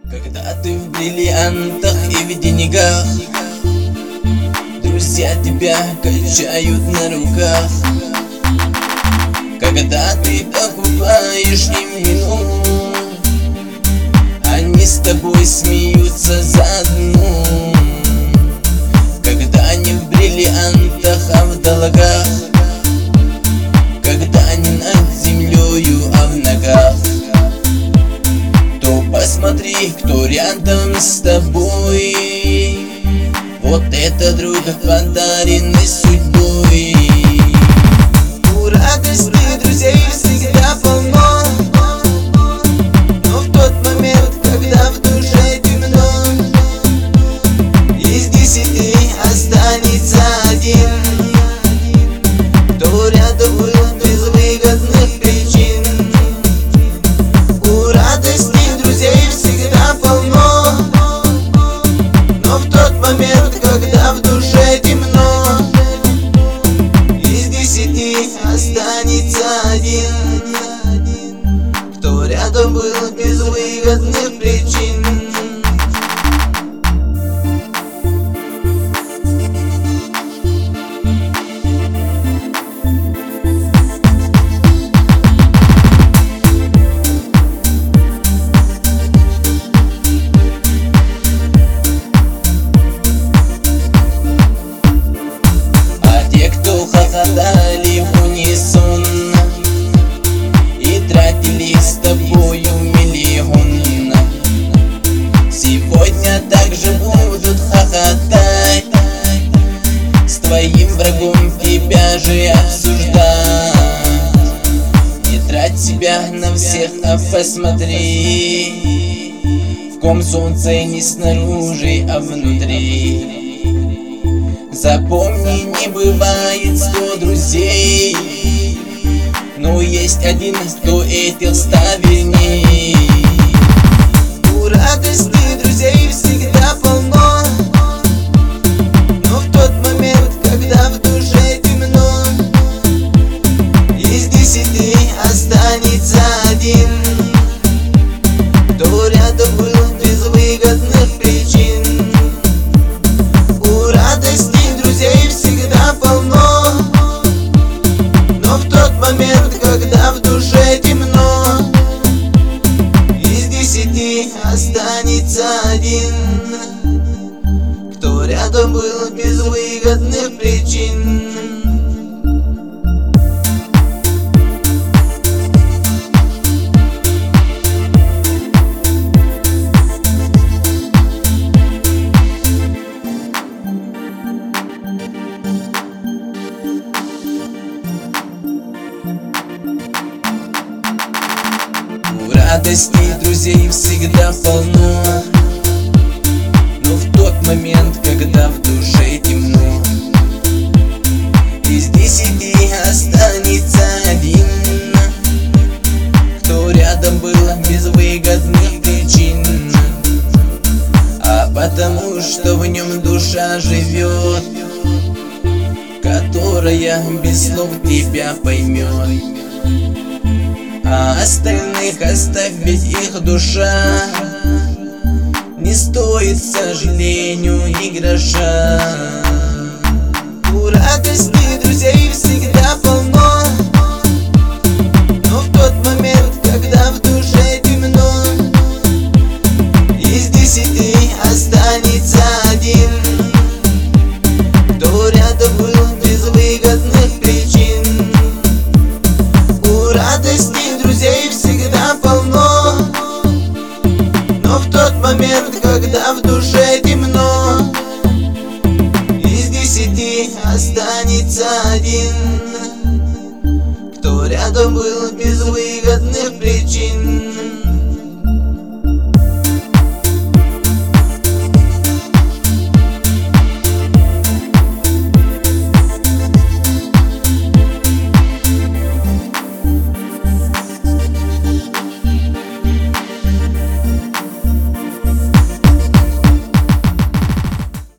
Когда ты в бриллиантах и в деньгах, друзья тебя качают на руках. Когда ты покупаешь им вино, они с тобой смеются заодно. Когда они в бриллиантах, а в долгах, когда они над землею, а в ногах, то посмотри, кто рядом с тобой. Вот это друг, подаренный судьбой. У радости друзей всегда полно, но в тот момент, когда в душе темно, из 10 останется один, кто рядом был без выгодных причин. У радости друзей всегда полно, но в тот момент, когда в душе темно, из 10 останется один, кто рядом был без выгодных причин. Хохотали в унисон и тратили с тобою миллион. Сегодня также будут хохотать, с твоим врагом тебя же обсуждать. Не трать себя на всех, а посмотри, в ком солнце не снаружи, а внутри. Запомни, не бывает 100 друзей, но есть один, кто этих 100 верней. У радости друзей всегда полно, но в тот момент, когда в душе темно, из 10 останется один, кто рядом был без выгодных причин. У радости друзей всегда полно, но в тот момент, когда в душе темно, из 10 останется один, кто рядом был без выгодных причин. У радости друзей всегда полно, но в тот момент, когда в душе темно, из 10 останется один, кто рядом был без выгодных причин. А потому что в нем душа живет, которая без слов тебя поймет. А остальных оставь, ведь их душа не стоит, к сожалению, и гроша. У радости друзей всегда полно, но в тот момент, когда в душе темно, из 10 останется один, кто рядом был без выгодных причин. У радости друзей всегда полно, но в тот момент, когда в душе темно, из 10 останется один, кто рядом был без выгодных причин.